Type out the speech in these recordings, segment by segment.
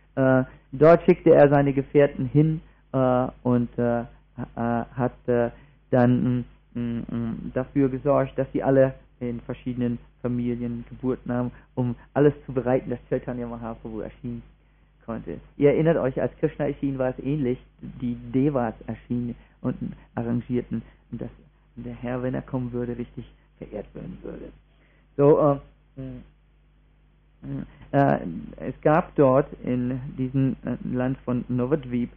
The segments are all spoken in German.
Dort schickte er seine Gefährten hin und hat dann dafür gesorgt, dass sie alle in verschiedenen Familien Geburten haben, um alles zu bereiten, dass Chaitanya Mahaprabhu erschien konnte. Ihr erinnert euch, als Krishna erschien, war es ähnlich. Die Devas erschienen und arrangierten, dass der Herr, wenn er kommen würde, richtig verehrt werden würde. So, es gab dort in diesem Land von Navadvip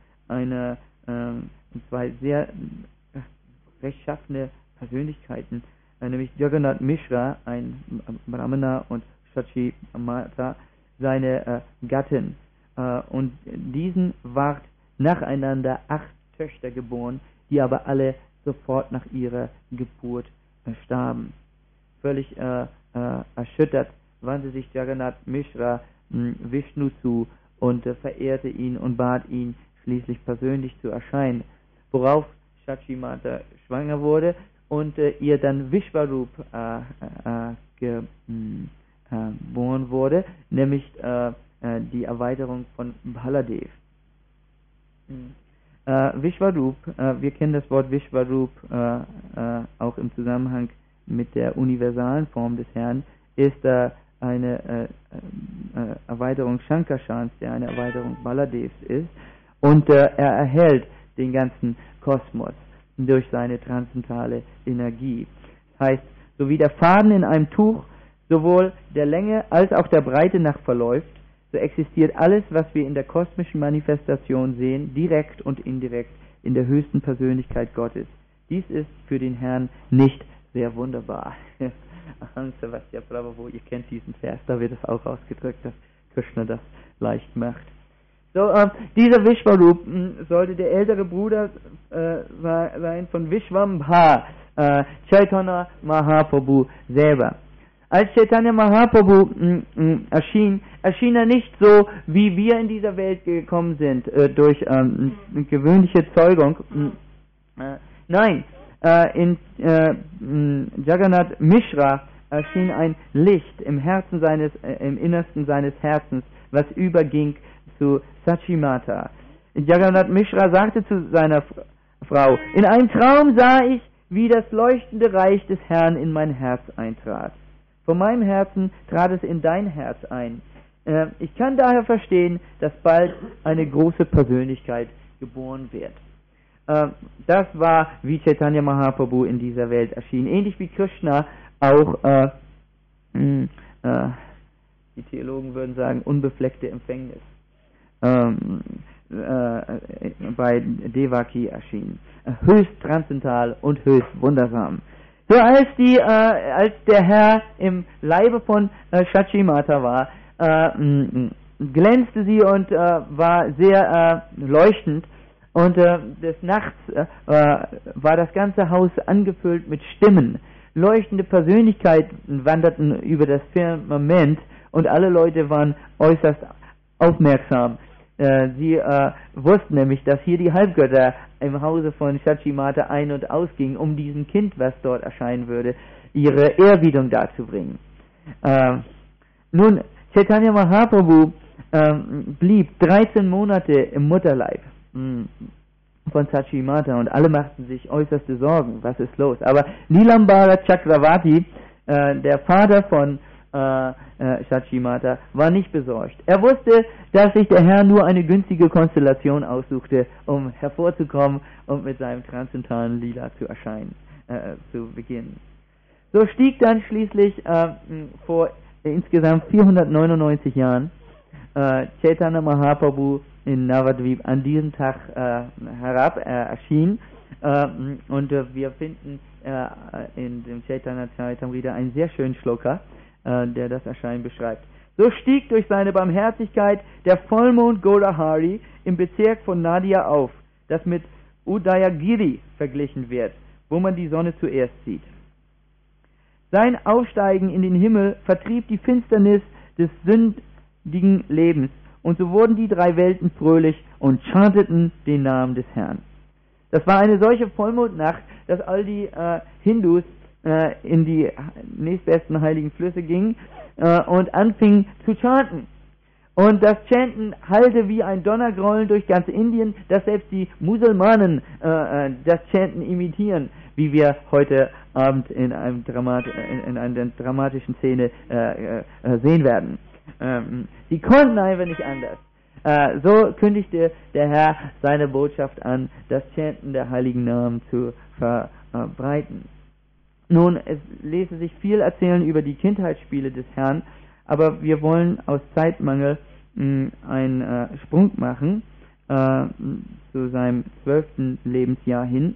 zwei sehr rechtschaffene Persönlichkeiten, nämlich Jagannath Mishra, ein Brahmana, und Shachi Mata, seine Gattin. Und diesen ward nacheinander 8 Töchter geboren, die aber alle sofort nach ihrer Geburt starben. Völlig erschüttert wandte sich Jagannath Mishra Vishnu zu und verehrte ihn und bat ihn, schließlich persönlich zu erscheinen, worauf Shachi Mata schwanger wurde und ihr dann Vishvarup geboren wurde, nämlich die Erweiterung von Baladev. Vishvarup, wir kennen das Wort Vishvarup auch im Zusammenhang mit der universalen Form des Herrn, ist eine Erweiterung Shankarshans, der eine Erweiterung Baladevs ist, und er erhält den ganzen Kosmos durch seine transzendentale Energie. Das heißt, so wie der Faden in einem Tuch sowohl der Länge als auch der Breite nach verläuft, so existiert alles, was wir in der kosmischen Manifestation sehen, direkt und indirekt in der höchsten Persönlichkeit Gottes. Dies ist für den Herrn nicht sehr wunderbar. Aham Savasya Prabhu, ihr kennt diesen Vers, da wird es auch ausgedrückt, dass Krishna das leicht macht. So, dieser Vishvarup sollte der ältere Bruder sein von Vishvambha, Chaitanya Mahaprabhu selber. Als Chaitanya Mahaprabhu erschien er nicht so, wie wir in dieser Welt gekommen sind, durch gewöhnliche Zeugung. Nein, in Jagannath Mishra erschien ein Licht im Innersten seines Herzens, was überging zu Sachimata. Jagannath Mishra sagte zu seiner Frau: In einem Traum sah ich, wie das leuchtende Reich des Herrn in mein Herz eintrat. Von meinem Herzen trat es in dein Herz ein. Ich kann daher verstehen, dass bald eine große Persönlichkeit geboren wird. Das war, wie Chaitanya Mahaprabhu in dieser Welt erschien. Ähnlich wie Krishna auch, die Theologen würden sagen, unbefleckte Empfängnis bei Devaki erschien. Höchst transzendental und höchst wundersam. So als der Herr im Leibe von Shachimata war, glänzte sie und war sehr leuchtend, und des Nachts war das ganze Haus angefüllt mit Stimmen. Leuchtende Persönlichkeiten wanderten über das Firmament und alle Leute waren äußerst aufmerksam. Sie wussten nämlich, dass hier die Halbgötter im Hause von Shachimata ein- und ausgingen, um diesem Kind, was dort erscheinen würde, ihre Ehrerbietung darzubringen. Nun, Chaitanya Mahaprabhu blieb 13 Monate im Mutterleib von Sachimata und alle machten sich äußerste Sorgen, was ist los? Aber Nilambara Chakravarti, der Vater von Sachimata, war nicht besorgt. Er wusste, dass sich der Herr nur eine günstige Konstellation aussuchte, um hervorzukommen und mit seinem transzendentalen Lila zu erscheinen, zu beginnen. So stieg dann schließlich vor insgesamt 499 Jahren Chaitanya Mahaprabhu in Navadvip an diesem Tag herab, erschien, und wir finden in dem Chaitanya Charitamrita einen sehr schönen Shloka, der das Erscheinen beschreibt. So stieg durch seine Barmherzigkeit der Vollmond Golahari im Bezirk von Nadia auf, das mit Udayagiri verglichen wird, wo man die Sonne zuerst sieht. Sein Aufsteigen in den Himmel vertrieb die Finsternis des sündigen Lebens, und so wurden die 3 Welten fröhlich und chanteten den Namen des Herrn. Das war eine solche Vollmondnacht, dass all die Hindus in die nächstbesten heiligen Flüsse gingen und anfingen zu chanten. Und das Chanten hallte wie ein Donnergrollen durch ganz Indien, dass selbst die Musulmanen das Chanten imitieren, wie wir heute Abend in einer dramatischen Szene sehen werden. Die konnten einfach nicht anders. So kündigte der Herr seine Botschaft an, das Chanten der heiligen Namen zu verbreiten. Nun, es ließe sich viel erzählen über die Kindheitsspiele des Herrn, aber wir wollen aus Zeitmangel einen Sprung machen zu seinem 12. Lebensjahr hin.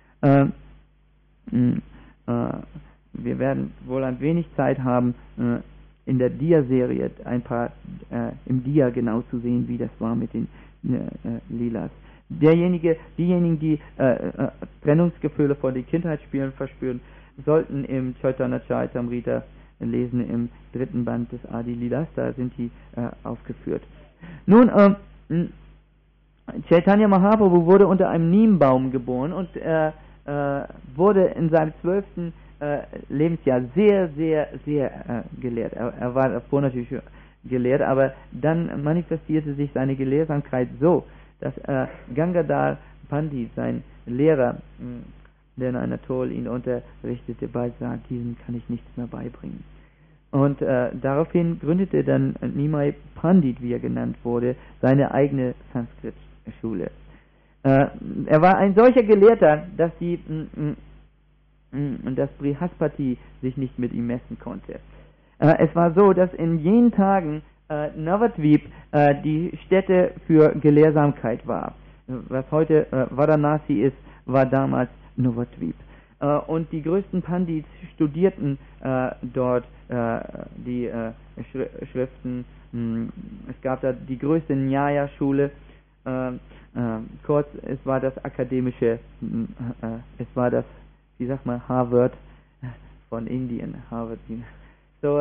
Wir werden wohl ein wenig Zeit haben, in der Dia-Serie ein paar im Dia genau zu sehen, wie das war mit den Lilas. Diejenigen, die Trennungsgefühle von den Kindheitsspielen verspüren, sollten im Chaitanya Charitamrita lesen im 3. Band des Adi Lilas, da sind die aufgeführt. Nun, Chaitanya Mahaprabhu wurde unter einem Neembaum geboren und wurde in seinem 12. Lebensjahr sehr, sehr, sehr gelehrt. Er war davor natürlich gelehrt, aber dann manifestierte sich seine Gelehrsamkeit so, dass Gangadhar Pandit, sein Lehrer, der in Anatol ihn unterrichtete, bald sagt, diesem kann ich nichts mehr beibringen. Und daraufhin gründete dann Nimai Pandit, wie er genannt wurde, seine eigene Sanskrit-Schule. Er war ein solcher Gelehrter, dass dass Brihaspati sich nicht mit ihm messen konnte. Es war so, dass in jenen Tagen Navadvip die Stätte für Gelehrsamkeit war. Was heute Varanasi ist, war damals Navadvip. Und die größten Pandits studierten dort die Schriften. Es gab da die größte Nyaya-Schule. Kurz, es war das akademische, es war das, wie sagt man, Harvard von Indien. Harvard. So,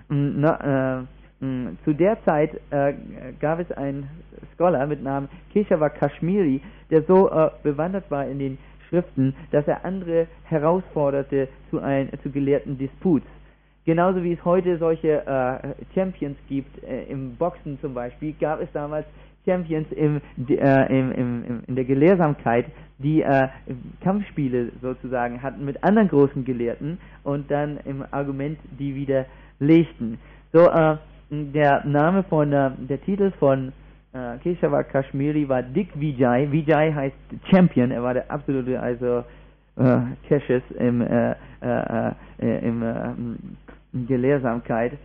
zu der Zeit gab es einen Scholar mit Namen Keshava Kashmiri, der so bewandert war in den Schriften, dass er andere herausforderte zu gelehrten Disputs. Genauso wie es heute solche Champions gibt, im Boxen zum Beispiel, gab es damals Champions in der Gelehrsamkeit, die Kampfspiele sozusagen hatten mit anderen großen Gelehrten und dann im Argument die widerlegten. So, der Name von, der Titel von Keshava Kashmiri war Digvijay. Vijay heißt Champion, er war der absolute, also Cassius in Gelehrsamkeit.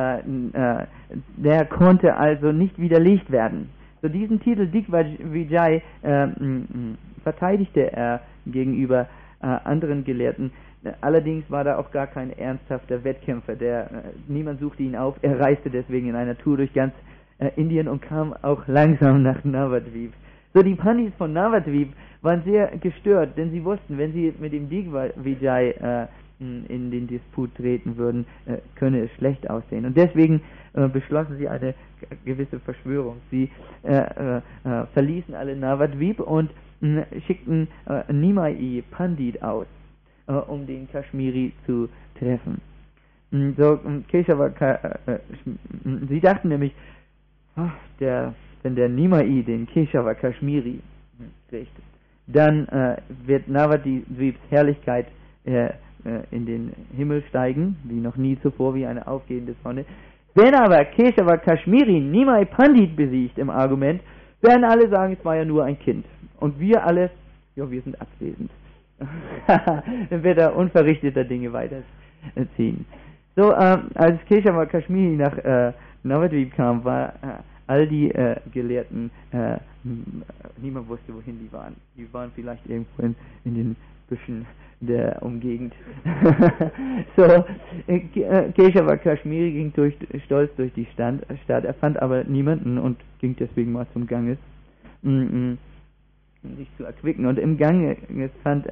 Der konnte also nicht widerlegt werden. So diesen Titel Digvijay verteidigte er gegenüber anderen Gelehrten. Allerdings war da auch gar kein ernsthafter Wettkämpfer. Niemand suchte ihn auf. Er reiste deswegen in einer Tour durch ganz Indien und kam auch langsam nach Navadvip. So, die Pandits von Navadvip waren sehr gestört, denn sie wussten, wenn sie mit dem Digvijay in den Disput treten würden, könne es schlecht aussehen. Und deswegen beschlossen sie eine gewisse Verschwörung. Sie verließen alle Navadvip und schickten Nimai Pandit aus, um den Kashmiri zu treffen. So, Keshava, sie dachten nämlich, wenn der Nimai den Keshava Kashmiri kriegt, dann wird Navadvips Herrlichkeit in den Himmel steigen, wie noch nie zuvor, wie eine aufgehende Sonne. Wenn aber Keshava Kashmiri Nimai Pandit besiegt im Argument, werden alle sagen, es war ja nur ein Kind. Und wir alle, ja, wir sind abwesend. Dann wird er unverrichteter Dinge weiterziehen. So, als Keshava Kashmiri nach Navadvip kam, war all die Gelehrten, niemand wusste, wohin die waren. Die waren vielleicht irgendwo in den Büschen der Umgegend. So, Keshava Kashmiri ging stolz durch die Stadt, er fand aber niemanden und ging deswegen mal zum Ganges, um sich zu erquicken. Und im Ganges fand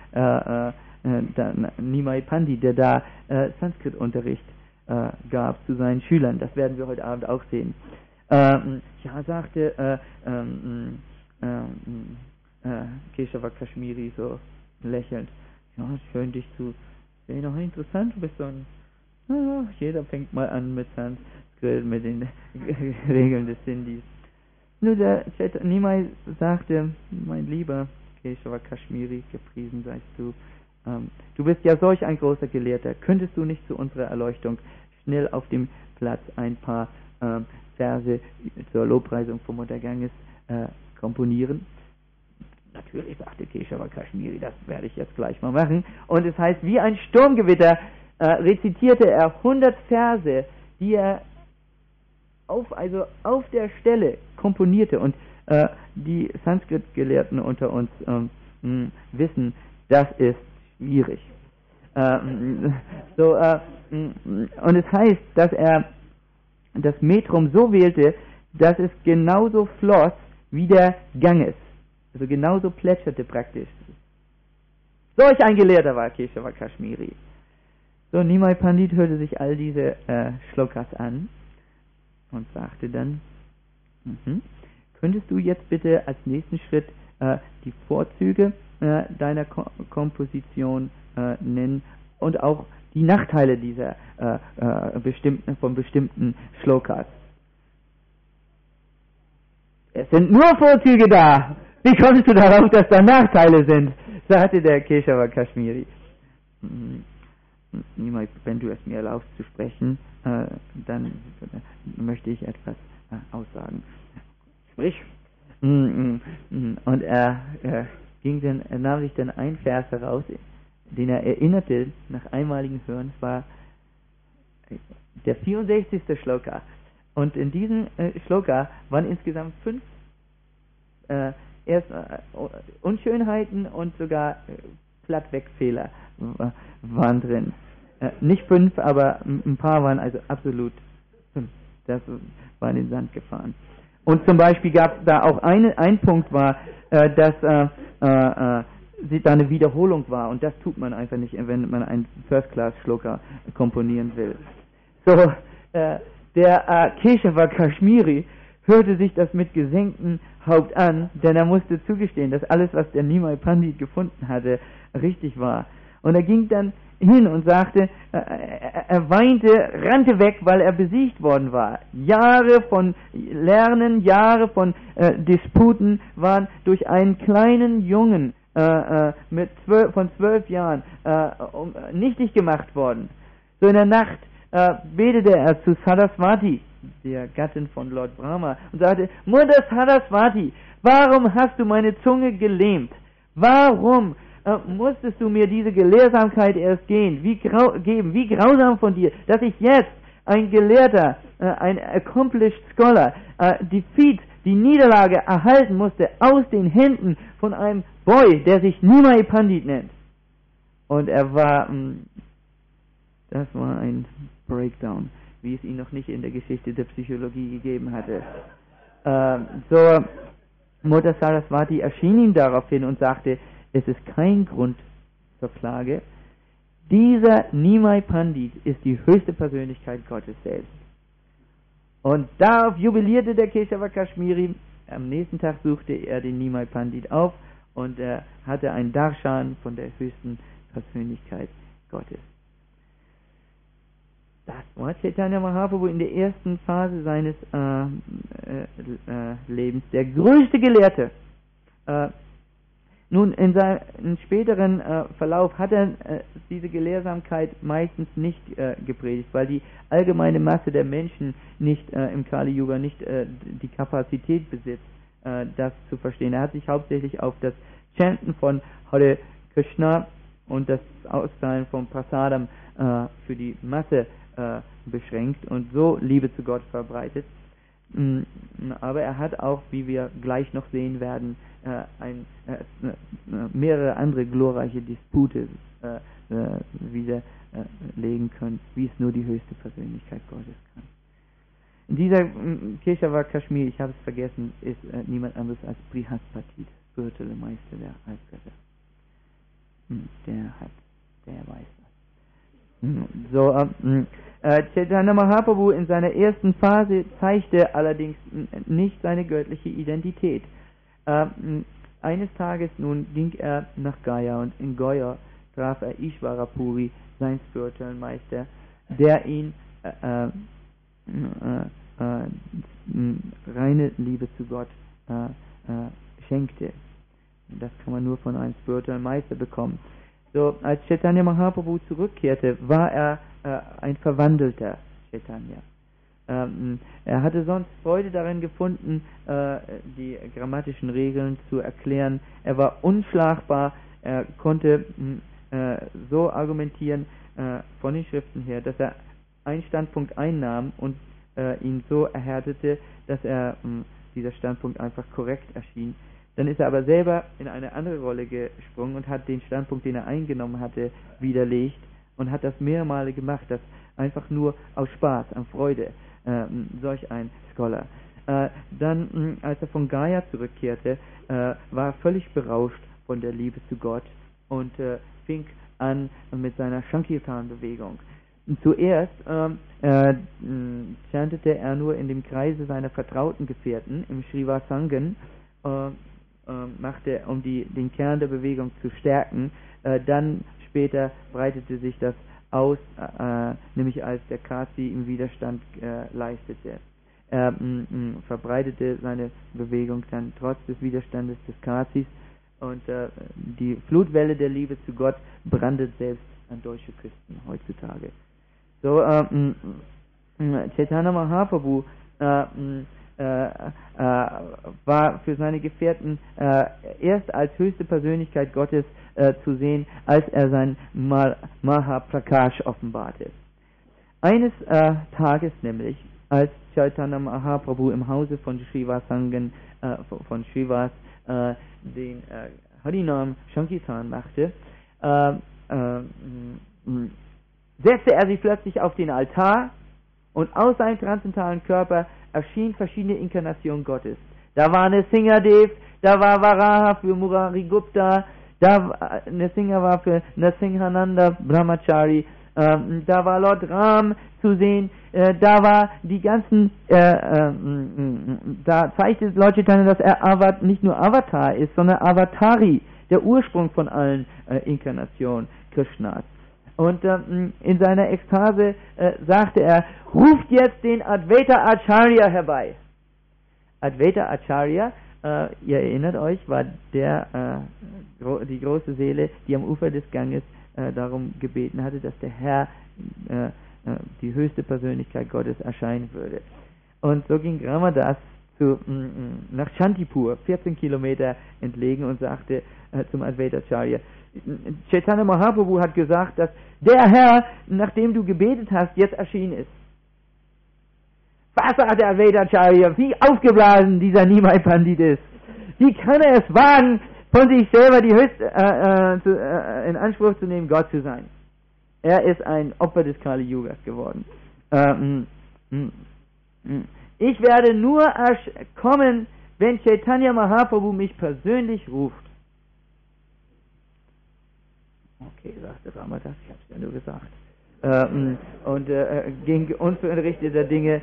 Nimai Pandit, der da Sanskrit-Unterricht gab zu seinen Schülern. Das werden wir heute Abend auch sehen. Ja, sagte Keshava Kashmiri so lächelnd, ja, schön dich zu sehen, noch interessant, du bist so ein, jeder fängt mal an mit Sanskrit Grill mit den Regeln des Sindhis. Nur der Nimai sagte, mein lieber Keshava Kashmiri, gepriesen seist du, du bist ja solch ein großer Gelehrter, könntest du nicht zu unserer Erleuchtung schnell auf dem Platz ein paar Verse zur Lobpreisung von Mutter Ganges komponieren? Natürlich, sagte Keshava Kashmiri, das werde ich jetzt gleich mal machen. Und es heißt, wie ein Sturmgewitter rezitierte er 100 Verse, die er auf der Stelle komponierte. Und die Sanskrit-Gelehrten unter uns wissen, das ist schwierig. Und es heißt, dass er das Metrum so wählte, dass es genauso floss wie der Ganges. Also genauso plätscherte praktisch. Solch ein Gelehrter war Keshava Kashmiri. So, Nimai Pandit hörte sich all diese Shlokas an und sagte dann, könntest du jetzt bitte als nächsten Schritt die Vorzüge deiner Komposition nennen und auch die Nachteile dieser von bestimmten Shlokas? Es sind nur Vorzüge da. Wie kommst du darauf, dass da Nachteile sind? Sagte der Keshava Kashmiri. Wenn du es mir erlaubst zu sprechen, dann möchte ich etwas aussagen. Sprich. Und er nahm sich dann ein Vers heraus, den er erinnerte nach einmaligem Hören. Es war der 64. Shloka. Und in diesem Shloka waren insgesamt 5 Unschönheiten und sogar Plattwegfehler waren drin. Nicht 5, aber ein paar waren also absolut 5. Das war in den Sand gefahren. Und zum Beispiel gab es da auch ein Punkt war, dass da eine Wiederholung war. Und das tut man einfach nicht, wenn man einen First-Class-Shloka komponieren will. So, der Keshava Kashmiri hörte sich das mit gesenktem Haupt an, denn er musste zugestehen, dass alles, was der Nimai Pandit gefunden hatte, richtig war. Und er ging dann hin und sagte, er weinte, rannte weg, weil er besiegt worden war. Jahre von Lernen, Jahre von Disputen waren durch einen kleinen Jungen von 12 Jahren nichtig gemacht worden. So in der Nacht betete er zu Saraswati, der Gattin von Lord Brahma, und sagte, Mutter Saraswati, warum hast du meine Zunge gelähmt? Warum musstest du mir diese Gelehrsamkeit erst geben? Wie grausam von dir, dass ich jetzt, ein Gelehrter, ein accomplished scholar, die Niederlage erhalten musste aus den Händen von einem Boy, der sich Nimai Pandit nennt. Und das war ein Breakdown, wie es ihn noch nicht in der Geschichte der Psychologie gegeben hatte. Mutter Saraswati erschien ihm daraufhin und sagte, es ist kein Grund zur Klage. Dieser Nimai Pandit ist die höchste Persönlichkeit Gottes selbst. Und darauf jubilierte der Keshava Kashmiri. Am nächsten Tag suchte er den Nimai Pandit auf und er hatte einen Darshan von der höchsten Persönlichkeit Gottes. Das war Chaitanya Mahaprabhu in der ersten Phase seines Lebens, der größte Gelehrte. Nun, in seinem späteren Verlauf hat er diese Gelehrsamkeit meistens nicht gepredigt, weil die allgemeine Masse der Menschen nicht im Kali Yuga nicht die Kapazität besitzt, das zu verstehen. Er hat sich hauptsächlich auf das Chanten von Hare Krishna und das Austeilen von Prasadam für die Masse beschränkt und so Liebe zu Gott verbreitet. Aber er hat auch, wie wir gleich noch sehen werden, mehrere andere glorreiche Dispute widerlegen können, wie es nur die höchste Persönlichkeit Gottes kann. In dieser Keshava Kashmiri, ich habe es vergessen, ist niemand anderes als Brihaspati, der spirituelle Meister der Halbgötter. Der weiß das. Chaitanya Mahaprabhu in seiner ersten Phase zeigte allerdings nicht seine göttliche Identität. Eines Tages nun ging er nach Gaya und in Gaya traf er Ishvara Puri, seinen spirituellen Meister, der ihn reine Liebe zu Gott schenkte. Das kann man nur von einem spirituellen Meister bekommen. So, als Chaitanya Mahaprabhu zurückkehrte, war er ein verwandelter Chaitanya. Er hatte sonst Freude darin gefunden, die grammatischen Regeln zu erklären. Er war unschlagbar, er konnte so argumentieren von den Schriften her, dass er einen Standpunkt einnahm und ihn so erhärtete, dass dieser Standpunkt einfach korrekt erschien. Dann ist er aber selber in eine andere Rolle gesprungen und hat den Standpunkt, den er eingenommen hatte, widerlegt und hat das mehrere Male gemacht, das einfach nur aus Spaß, an Freude, solch ein Scholar. Dann, als er von Gaya zurückkehrte, war er völlig berauscht von der Liebe zu Gott und fing an mit seiner Sankirtan-Bewegung. Zuerst chantete er nur in dem Kreise seiner vertrauten Gefährten, im Srivasangan, machte, um den Kern der Bewegung zu stärken. Dann später breitete sich das aus, nämlich als der Kasi im Widerstand leistete. Er verbreitete seine Bewegung dann trotz des Widerstandes des Kasis und die Flutwelle der Liebe zu Gott brandet selbst an deutsche Küsten heutzutage. So, Chaitanya Mahaprabhu war für seine Gefährten erst als höchste Persönlichkeit Gottes zu sehen, als er sein Mahaprakash offenbarte. Eines Tages nämlich, als Chaitanya Mahaprabhu im Hause von Srivasangan, von Srivas, den Harinam Sankirtan machte, setzte er sich plötzlich auf den Altar und aus seinem transzendentalen Körper erschienen verschiedene Inkarnationen Gottes. Da war Nrsingadev, da war Varaha für Murari Gupta, Nrsinga war für Nrsimhananda Brahmachari, da war Lord Ram zu sehen, da war die ganzen, da zeigte Lord Chaitanya, dass er nicht nur Avatar ist, sondern Avatari, der Ursprung von allen Inkarnationen Krishnas. Und in seiner Ekstase sagte er, ruft jetzt den Advaita Acharya herbei. Advaita Acharya, ihr erinnert euch, war die große Seele, die am Ufer des Ganges darum gebeten hatte, dass der Herr, die höchste Persönlichkeit Gottes, erscheinen würde. Und so ging Ramadas nach Shantipur, 14 Kilometer entlegen, und sagte zum Advaita Acharya, Chaitanya Mahaprabhu hat gesagt, dass der Herr, nachdem du gebetet hast, jetzt erschienen ist. Was sagt der Advaita Acharya? Wie aufgeblasen dieser Nimai Pandit ist. Wie kann er es wagen, von sich selber die höchste in Anspruch zu nehmen, Gott zu sein? Er ist ein Opfer des Kali Yugas geworden. Ich werde nur kommen, wenn Chaitanya Mahaprabhu mich persönlich ruft. Okay, sagte Ramadas, ich hab's ja nur gesagt. Und ging unverrichteter Dinge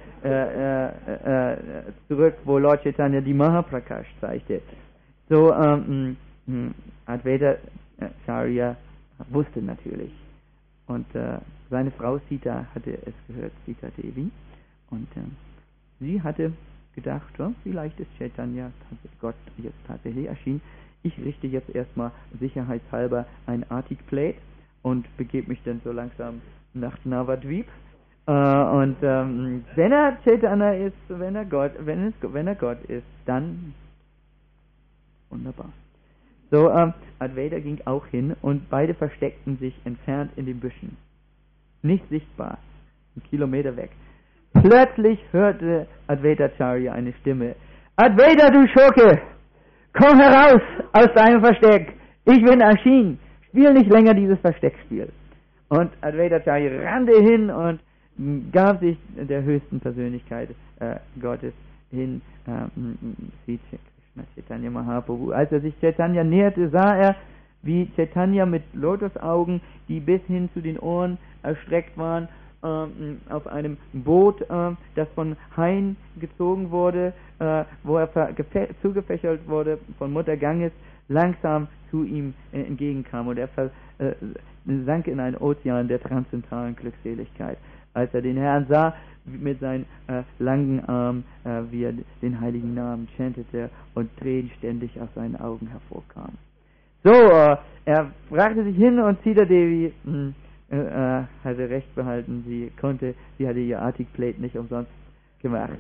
zurück, wo Lord Chaitanya die Mahaprakash zeigte. So, Advaita Acharya wusste natürlich. Und seine Frau Sita hatte es gehört, Sita Devi. Und sie hatte gedacht, ja, vielleicht ist Chaitanya, Gott jetzt tatsächlich erschienen. Ich richte jetzt erstmal sicherheitshalber ein Atik-Plate und begebe mich dann so langsam nach Navadvip. Und wenn er Chaitanya ist, wenn er Gott ist, dann wunderbar. So, Advaita ging auch hin und beide versteckten sich entfernt in den Büschen. Nicht sichtbar, 1 Kilometer weg. Plötzlich hörte Advaita Acharya eine Stimme. Advaita, du Schurke! Komm heraus aus deinem Versteck! Ich bin erschienen! Spiel nicht länger dieses Versteckspiel! Und Advaita Acharya rannte hin und gab sich der höchsten Persönlichkeit Gottes hin, Sri Krishna Chaitanya Mahaprabhu. Als er sich Chaitanya näherte, sah er, wie Chaitanya mit Lotusaugen, die bis hin zu den Ohren erstreckt waren, auf einem Boot, das von Haien gezogen wurde, wo er zugefächert wurde von Mutter Ganges, langsam zu ihm entgegenkam, und er sank in einen Ozean der transzendentalen Glückseligkeit. als er den Herrn sah, mit seinen langen Armen, wie er den heiligen Namen chantete und Tränen ständig aus seinen Augen hervorkamen. So, er brachte sich hin und Sita Devi hatte recht behalten, sie hatte ihr Arctic-Plate nicht umsonst gemacht.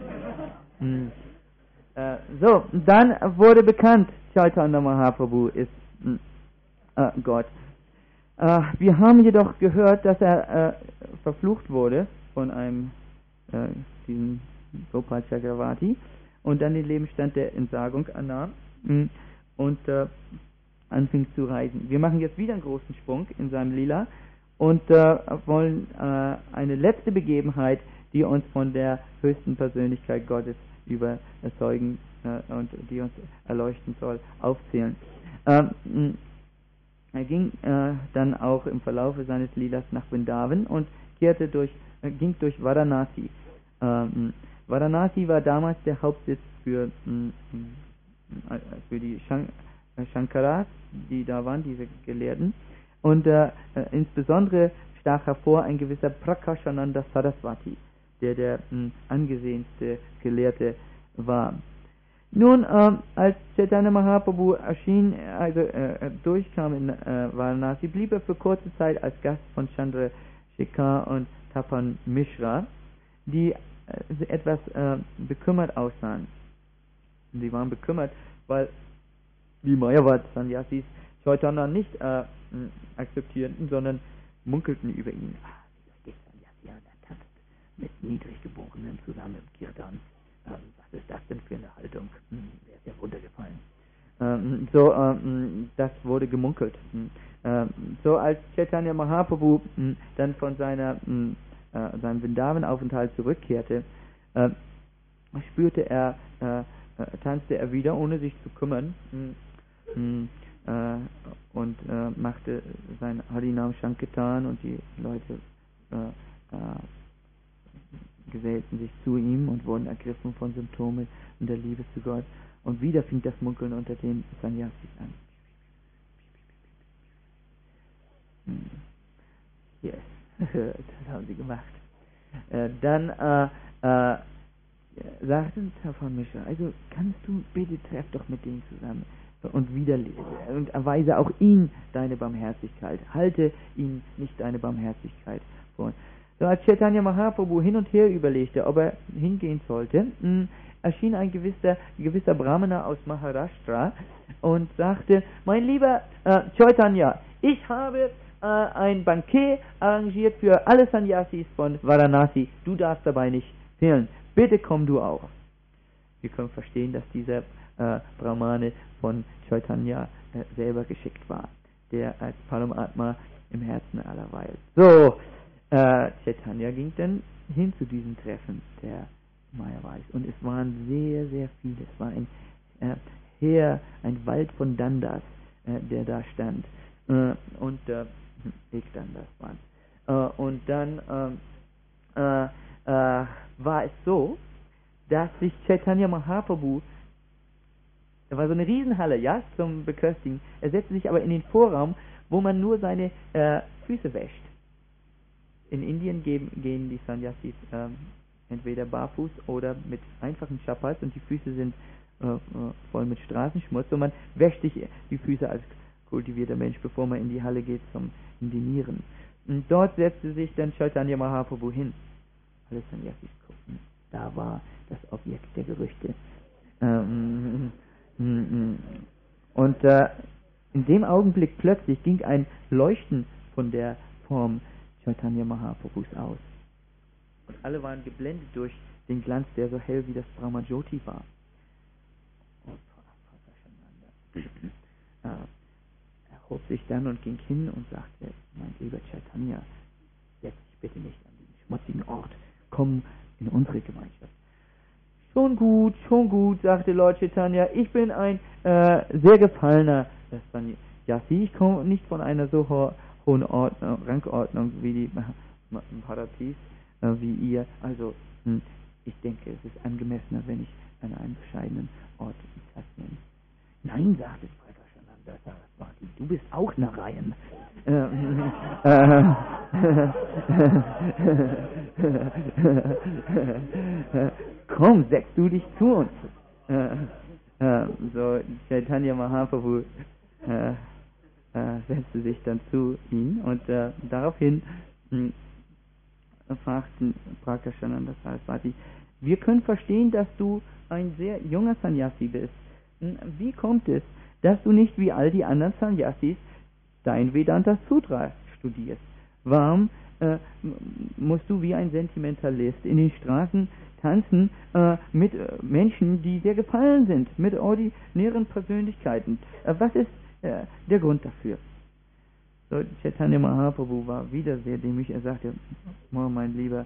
So, dann wurde bekannt, Chaitanya Mahaprabhu ist Gott. Wir haben jedoch gehört, dass er verflucht wurde von einem diesem Gopal Chakravarti und dann den Lebensstand der Entsagung annahm und anfing zu reisen. Wir machen jetzt wieder einen großen Sprung in seinem Lila und wollen eine letzte Begebenheit, die uns von der höchsten Persönlichkeit Gottes überzeugen und die uns erleuchten soll, aufzählen. Er ging dann auch im Verlaufe seines Lilas nach Vrindavan und ging durch Varanasi. Varanasi war damals der Hauptsitz für die Shankaras, die da waren, diese Gelehrten. Und insbesondere stach hervor ein gewisser Prakashananda Saraswati, der angesehenste Gelehrte war. Nun, als Chaitanya Mahaprabhu erschien, durchkam in Varanasi, blieb er für kurze Zeit als Gast von Chandrasekhar und Tapan Mishra, die etwas bekümmert aussahen. Sie waren bekümmert, weil die Mayavad-Sannyasis Chaitanya nicht akzeptierten, sondern munkelten über ihn. Dieser Sannyasi, der tanzt mit Niedriggeborenen zusammen im Kirtan. Was ist das denn für eine Haltung? Der ist ja runtergefallen. Das wurde gemunkelt. So als Chaitanya Mahaprabhu dann von seinem Vrindavan-Aufenthalt zurückkehrte, tanzte er wieder, ohne sich zu kümmern, und machte sein Harinam Sankirtan und die Leute gesellten sich zu ihm und wurden ergriffen von Symptomen und der Liebe zu Gott. Und wieder fing das Munkeln unter den Sannyasis an. Yes, das haben sie gemacht. Dann sagte Tapan Mishra, also kannst du bitte, treff doch mit denen zusammen und erweise auch ihn deine Barmherzigkeit. Halte ihn nicht deine Barmherzigkeit vor. So, als Chaitanya Mahaprabhu hin und her überlegte, ob er hingehen sollte, erschien ein gewisser Brahmana aus Maharashtra und sagte, mein lieber Chaitanya, ich habe ein Bankett arrangiert für alle Sannyasis von Varanasi. Du darfst dabei nicht fehlen. Bitte komm du auch. Wir können verstehen, dass dieser Brahmane von Chaitanya selber geschickt war, der als Paramatma im Herzen aller weilt. So, Chaitanya ging dann hin zu diesem Treffen der Mayavadis und es waren sehr, sehr viele. Es war ein Wald von Dandas, der da stand. Und Dandas waren. Und dann war es so, dass sich Chaitanya Mahaprabhu, da war so eine Riesenhalle, ja, zum Beköstigen. Er setzte sich aber in den Vorraum, wo man nur seine Füße wäscht. In Indien gehen die Sannyasis entweder barfuß oder mit einfachen Chappas und die Füße sind voll mit Straßenschmutz und man wäscht sich die Füße als kultivierter Mensch, bevor man in die Halle geht zum Indinieren. Und dort setzte sich dann Chaitanya Mahaprabhu hin. Alle Sannyasis guckten. Da war das Objekt der Gerüchte. Und in dem Augenblick plötzlich ging ein Leuchten von der Form Chaitanya Mahaprabhus aus. Und alle waren geblendet durch den Glanz, der so hell wie das Brahmajyoti war. Er hob sich dann und ging hin und sagte, mein lieber Chaitanya, setz dich bitte nicht an diesen schmutzigen Ort, komm in unsere Gemeinschaft. Schon gut, sagte Lord Chaitanya, ich bin ein sehr gefallener Sannyasi, ich komme nicht von einer so hohen Rangordnung wie die Bharatis, wie ihr, also ich denke, es ist angemessener, wenn ich an einem bescheidenen Ort Platz nehme. Nein, sagte Prakashananda Saraswati, du bist auch Narayan. Komm, setz du dich zu uns. So Chaitanya Mahaprabhu setzte sich dann zu ihm und daraufhin fragten Prakashananda Saraswati, wir können verstehen, dass du ein sehr junger Sannyasi bist. Wie kommt es, dass du nicht wie all die anderen Sannyasis dein Vedanta Sutra studierst? Warum musst du wie ein Sentimentalist in den Straßen tanzen mit Menschen, die dir gefallen sind, mit ordinären Persönlichkeiten? Was ist der Grund dafür? So, Chaitanya Mahaprabhu war wieder sehr dämlich. Er sagte, oh, mein lieber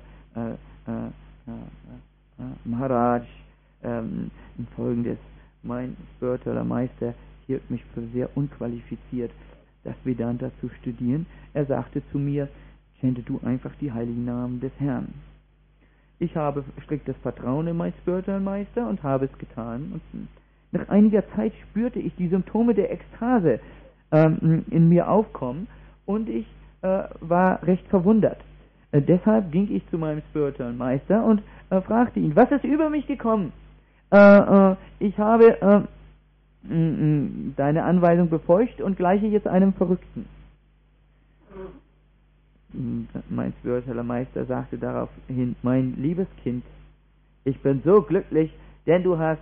Maharaj, folgendes, mein spiritueller Meister hielt mich für sehr unqualifiziert, das Vedanta zu studieren. Er sagte zu mir, chante du einfach die heiligen Namen des Herrn. Ich habe striktes Vertrauen in meinen spirituellen Meister und habe es getan. Und nach einiger Zeit spürte ich die Symptome der Ekstase in mir aufkommen und ich war recht verwundert. Deshalb ging ich zu meinem spirituellen Meister und fragte ihn, was ist über mich gekommen? Ich habe deine Anweisung befolgt und gleiche jetzt einem Verrückten. Mein spiritueller Meister sagte daraufhin, mein liebes Kind, ich bin so glücklich, denn du hast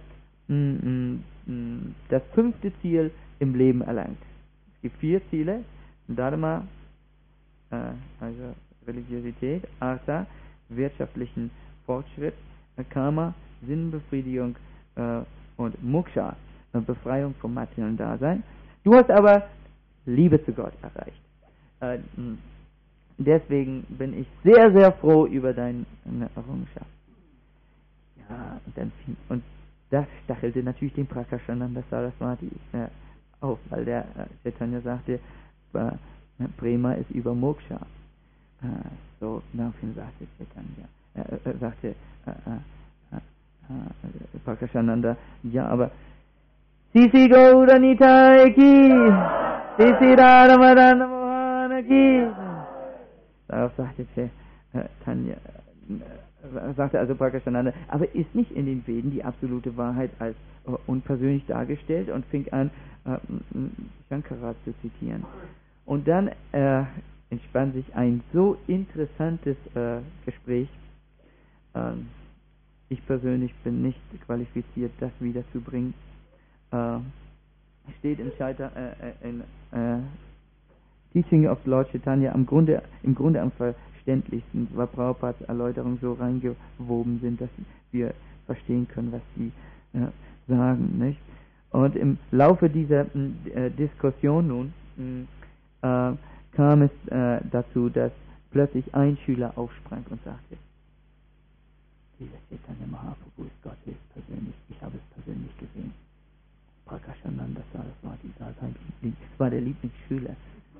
das 5. Ziel im Leben erlangt. Es gibt 4 Ziele, Dharma, also Religiosität, Artha, wirtschaftlichen Fortschritt, Karma, Sinnbefriedigung und Moksha, Befreiung vom materiellen Dasein. Du hast aber Liebe zu Gott erreicht. Deswegen bin ich sehr, sehr froh über deine Errungenschaft. Ja, und das stachelte natürlich den Prakashananda Saraswati auf, weil der Chaitanya sagte, Prema ist über Moksha. So, daraufhin sagte Chaitanya, sagte Prakashananda, ja, aber Sisi Gaura Nitai ki, Sisi Radha Madana Mohana ki. Darauf sagte Chaitanya, sagte also Prakashananda, aber ist nicht in den Veden die absolute Wahrheit als unpersönlich dargestellt, und fing an, Shankara zu zitieren. Und dann entspann sich ein so interessantes Gespräch. Ich persönlich bin nicht qualifiziert, das wiederzubringen. Steht im Teaching of Lord Chaitanya im Grunde am verständlichsten, weil Prabhupads Erläuterungen so reingewoben sind, dass wir verstehen können, was sie sagen, nicht? Und im Laufe dieser Diskussion nun kam es dazu, dass plötzlich ein Schüler aufsprang und sagte, dieser Chaitanya Mahaprabhu ist Gott höchstpersönlich, ich habe es persönlich gesehen. Prakashananda Saraswati war der Lieblingsschüler.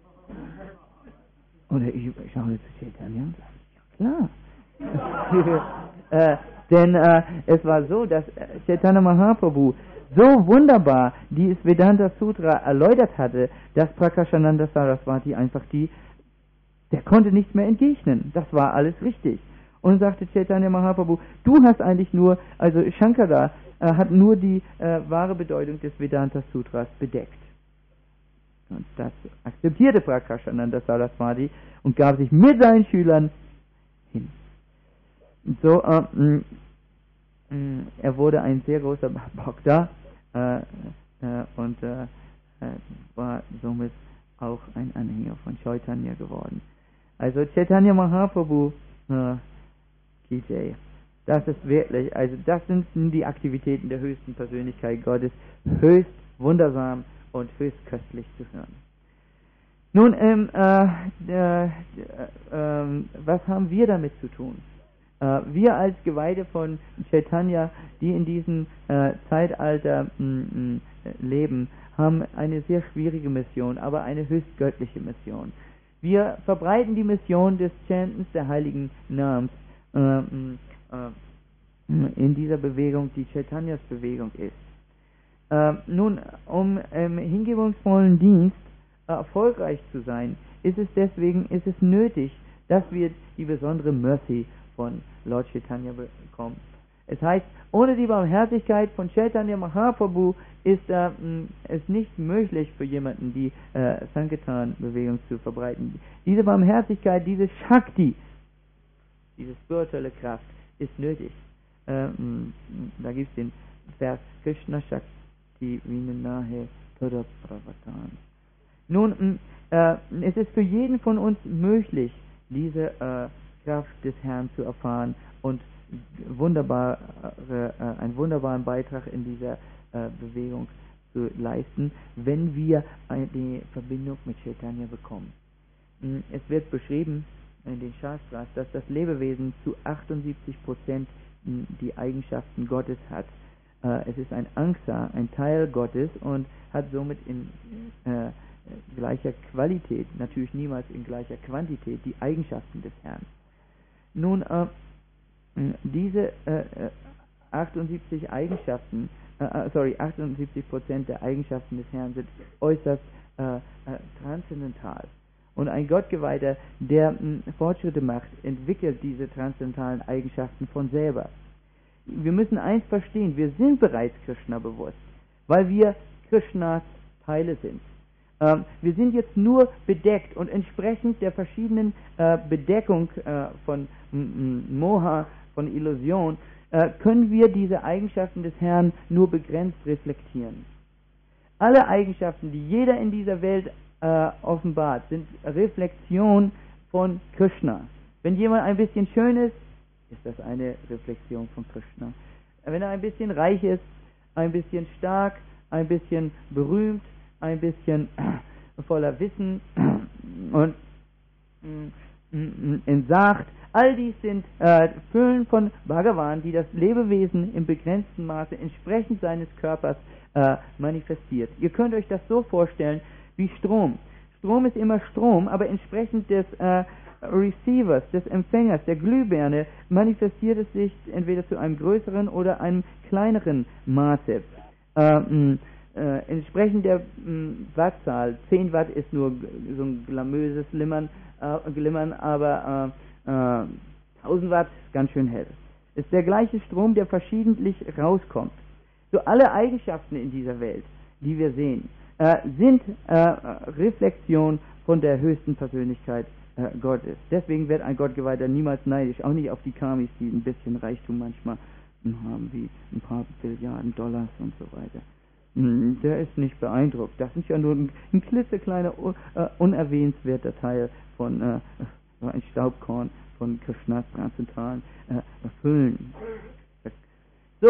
Und ich schaue zu Chaitanya und sage, ja klar. Denn es war so, dass Chaitanya Mahaprabhu so wunderbar dieses Vedanta Sutra erläutert hatte, dass Prakashananda Saraswati einfach der konnte nichts mehr entgegnen. Das war alles richtig. Und sagte Chaitanya Mahaprabhu, du hast eigentlich nur, also Shankara hat nur die wahre Bedeutung des Vedanta Sutras bedeckt. Und das akzeptierte Prakashananda Saraswati und gab sich mit seinen Schülern hin. Und so, er wurde ein sehr großer Bhakta und war somit auch ein Anhänger von Chaitanya geworden. Also Chaitanya Mahaprabhu, das ist wirklich, also das sind die Aktivitäten der höchsten Persönlichkeit Gottes, höchst wundersam und höchst köstlich zu hören. Nun, was haben wir damit zu tun? Wir als Geweihte von Chaitanya, die in diesem Zeitalter leben, haben eine sehr schwierige Mission, aber eine höchst göttliche Mission. Wir verbreiten die Mission des Chantens der heiligen Namens in dieser Bewegung, die Chaitanyas Bewegung ist. Nun, um im hingebungsvollen Dienst erfolgreich zu sein, ist es nötig, dass wir die besondere Mercy von Lord Chaitanya bekommen. Es heißt, ohne die Barmherzigkeit von Chaitanya Mahaprabhu ist es nicht möglich für jemanden, die Sankirtan-Bewegung zu verbreiten. Diese Barmherzigkeit, diese Shakti, diese spirituelle Kraft ist nötig. Da gibt es den Vers Krishna Shakti Vinanahe Tada Pravatan. Nun, es ist für jeden von uns möglich, diese Kraft des Herrn zu erfahren und einen wunderbaren Beitrag in dieser Bewegung zu leisten, wenn wir eine Verbindung mit Chaitanya bekommen. Es wird beschrieben in den Shastras, dass das Lebewesen zu 78% die Eigenschaften Gottes hat. Es ist ein Angsa, ein Teil Gottes und hat somit in gleicher Qualität, natürlich niemals in gleicher Quantität, die Eigenschaften des Herrn. Nun, diese 78% der Eigenschaften des Herrn sind äußerst transzendental. Und ein Gottgeweihter, der Fortschritte macht, entwickelt diese transzendentalen Eigenschaften von selber. Wir müssen eins verstehen, wir sind bereits Krishna bewusst, weil wir Krishnas Teile sind. Wir sind jetzt nur bedeckt und entsprechend der verschiedenen Bedeckung von Moha, von Illusion, können wir diese Eigenschaften des Herrn nur begrenzt reflektieren. Alle Eigenschaften, die jeder in dieser Welt offenbart, sind Reflexion von Krishna. Wenn jemand ein bisschen schön ist, ist das eine Reflexion von Krishna. Wenn er ein bisschen reich ist, ein bisschen stark, ein bisschen berühmt, ein bisschen voller Wissen und entsagt, all dies sind Füllen von Bhagavan, die das Lebewesen im begrenzten Maße entsprechend seines Körpers manifestiert. Ihr könnt euch das so vorstellen wie Strom. Strom ist immer Strom, aber entsprechend des Receivers, des Empfängers, der Glühbirne, manifestiert es sich entweder zu einem größeren oder einem kleineren Maße. Entsprechend der Wattzahl, 10 Watt ist nur so ein glamouröses Glimmern, aber 1000 Watt ist ganz schön hell. Es ist der gleiche Strom, der verschiedentlich rauskommt. So alle Eigenschaften in dieser Welt, die wir sehen, sind Reflexion von der höchsten Persönlichkeit Gottes. Deswegen wird ein Gottgeweihter niemals neidisch, auch nicht auf die Kamis, die ein bisschen Reichtum manchmal haben, wie ein paar Billiarden Dollars und so weiter. Der ist nicht beeindruckt. Das ist ja nur ein klitzekleiner, unerwähnenswerter Teil von ein Staubkorn von Krishnas transzendentalen Füllen. So,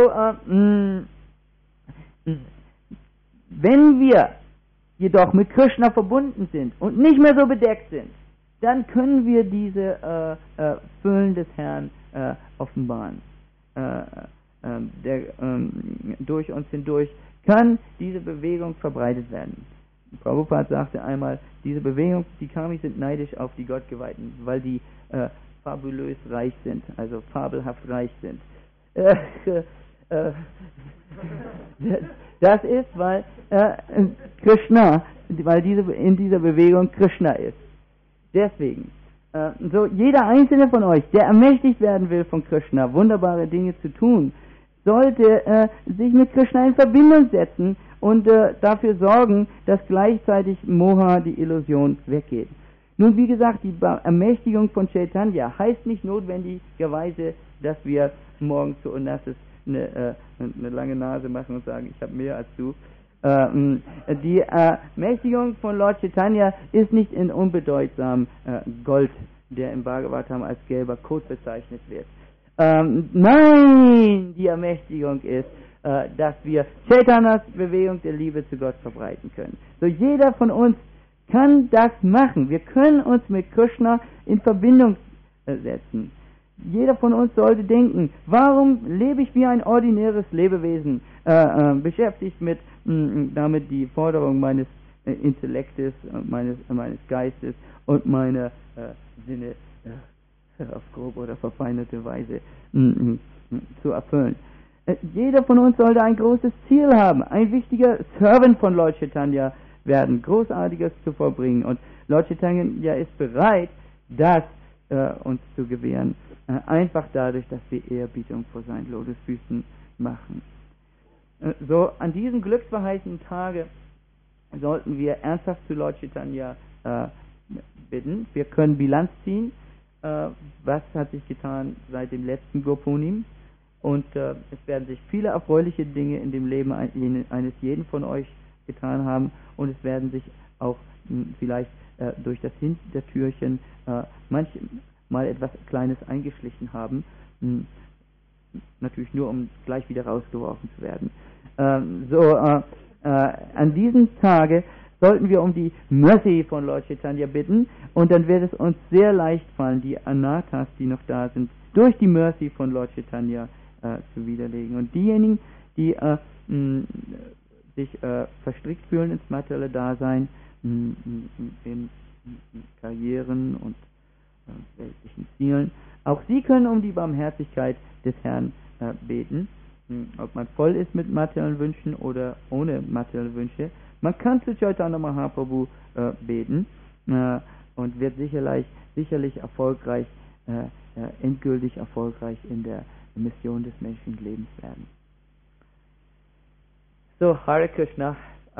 wenn wir jedoch mit Krishna verbunden sind und nicht mehr so bedeckt sind, dann können wir diese Füllen des Herrn offenbaren. Durch uns hindurch kann diese Bewegung verbreitet werden. Prabhupada sagte einmal, diese Bewegung, die Kamis sind neidisch auf die Gottgeweihten, weil die fabulös reich sind, also fabelhaft reich sind. Das ist, weil Krishna, weil in dieser Bewegung Krishna ist. Deswegen, so jeder einzelne von euch, der ermächtigt werden will von Krishna, wunderbare Dinge zu tun, sollte sich mit Krishna in Verbindung setzen und dafür sorgen, dass gleichzeitig Moha, die Illusion, weggeht. Nun, wie gesagt, die Ermächtigung von Chaitanya heißt nicht notwendigerweise, dass wir morgen zu Onassis eine lange Nase machen und sagen, ich habe mehr als du. Die Ermächtigung von Lord Chaitanya ist nicht in unbedeutsamem Gold, der im Bhagavatam als gelber Kot bezeichnet wird. Nein, die Ermächtigung ist, dass wir Chaitanyas Bewegung der Liebe zu Gott verbreiten können. So jeder von uns kann das machen. Wir können uns mit Krishna in Verbindung setzen. Jeder von uns sollte denken, warum lebe ich wie ein ordinäres Lebewesen, beschäftigt mit damit die Forderung meines Intellektes, meines Geistes und meiner Sinne auf grobe oder verfeinerte Weise zu erfüllen. Jeder von uns sollte ein großes Ziel haben, ein wichtiger Servant von Lord Chaitanya werden, Großartiges zu vollbringen. Und Lord Chaitanya ist bereit, das uns zu gewähren. einfach dadurch, dass wir Ehrerbietung vor seinen Lotosfüßen machen. So, an diesem glücksverheißenden Tage sollten wir ernsthaft zu Lord Chaitanya bitten. Wir können Bilanz ziehen, was hat sich getan seit dem letzten Gurpunim, und es werden sich viele erfreuliche Dinge in dem Leben eines jeden von euch getan haben, und es werden sich auch vielleicht durch das Hintertürchen manchmal etwas Kleines eingeschlichen haben, natürlich nur um gleich wieder rausgeworfen zu werden. An diesem Tage sollten wir um die Mercy von Lord Chaitanya bitten, und dann wird es uns sehr leicht fallen, die Anathas, die noch da sind, durch die Mercy von Lord Chaitanya zu widerlegen. Und diejenigen, die sich verstrickt fühlen ins materielle Dasein, in Karrieren und weltlichen Zielen, auch sie können um die Barmherzigkeit des Herrn beten. Ob man voll ist mit materiellen Wünschen oder ohne materielle Wünsche. Man kann zu Chaitanya Mahaprabhu beten und wird sicherlich erfolgreich, endgültig erfolgreich in der Mission des menschlichen Lebens werden. So, Hare Krishna.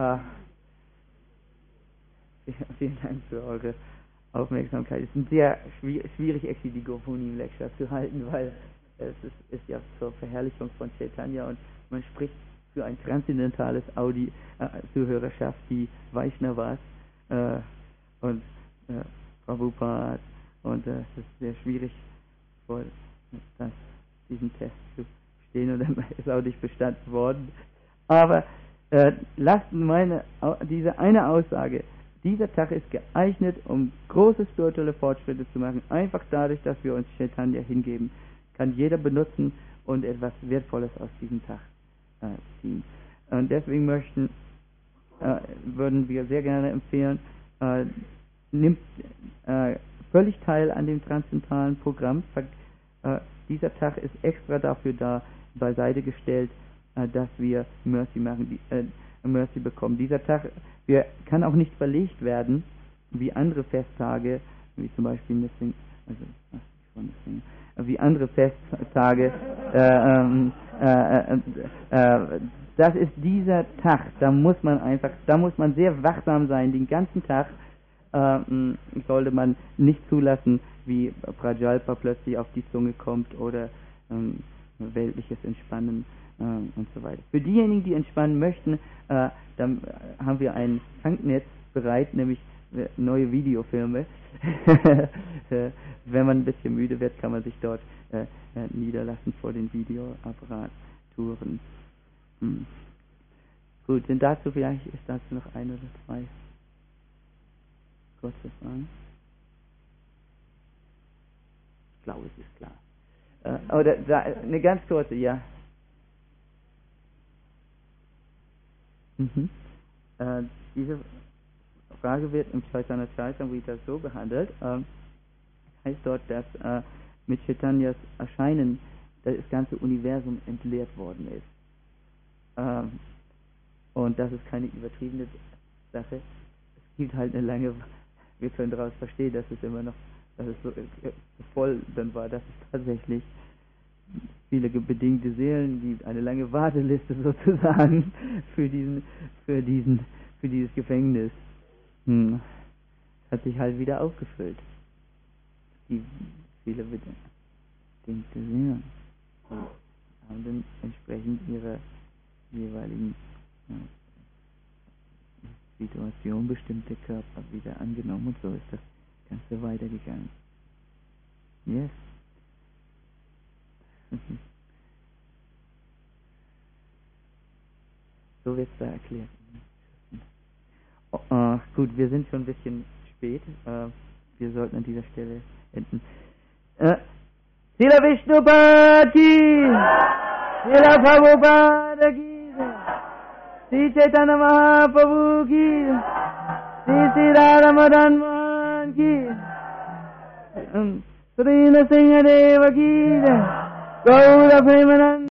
Vielen Dank für eure Aufmerksamkeit. Es ist sehr schwierig, actually die Gopuni Lecture zu halten, weil es ist ja zur Verherrlichung von Chaitanya, und man spricht für ein transzendentales Zuhörerschaft, die Vaishnavas und Prabhupada, und es ist sehr schwierig, vor diesen Test zu stehen, und dann ist auch nicht bestanden worden. Aber lasst diese eine Aussage: Dieser Tag ist geeignet, um große spirituelle Fortschritte zu machen, einfach dadurch, dass wir uns Chaitanya hingeben. Kann jeder benutzen und etwas Wertvolles aus diesem Tag ziehen. Und deswegen würden wir sehr gerne empfehlen, nimmt völlig teil an dem transzendentalen Programm. Dieser Tag ist extra dafür beiseite gestellt, dass wir Mercy machen, Mercy bekommen. Dieser Tag kann auch nicht verlegt werden wie andere Festtage, wie zum Beispiel wie andere Festtage. Das ist dieser Tag. Da muss man sehr wachsam sein. Den ganzen Tag sollte man nicht zulassen, wie Prajalpa plötzlich auf die Zunge kommt oder weltliches Entspannen und so weiter. Für diejenigen, die entspannen möchten, dann haben wir ein Funknetz bereit, nämlich neue Videofilme. Wenn man ein bisschen müde wird, kann man sich dort niederlassen vor den Videoapparaturen. Gut, ist dazu noch ein oder zwei kurze Fragen? Ich glaube, es ist klar. Oder eine ganz kurze, ja. Diese Frage wird im Chaitanya Charitamrita so behandelt, heißt dort, dass mit Chaitanyas Erscheinen das ganze Universum entleert worden ist. Und das ist keine übertriebene Sache. Es gibt halt eine lange, wir können daraus verstehen, dass es immer noch, dass es so voll dann war, dass es tatsächlich viele bedingte Seelen gibt, eine lange Warteliste sozusagen für dieses Gefängnis. Hat sich halt wieder aufgefüllt. Die viele bedingte Seelen haben dann entsprechend ihre jeweiligen Situation bestimmte Körper wieder angenommen, und so ist das Ganze weitergegangen. Yes. So wird es da erklärt. Gut, wir sind schon ein bisschen spät. Wir sollten an dieser Stelle enden. Srila Vishnupad ki, Srila Prabhupada ki, Sri Chaitanya Mahaprabhu ki, Sri Radha Madan Mohan ki, Sri Nrsimha Deva ki, Gaura Premanand.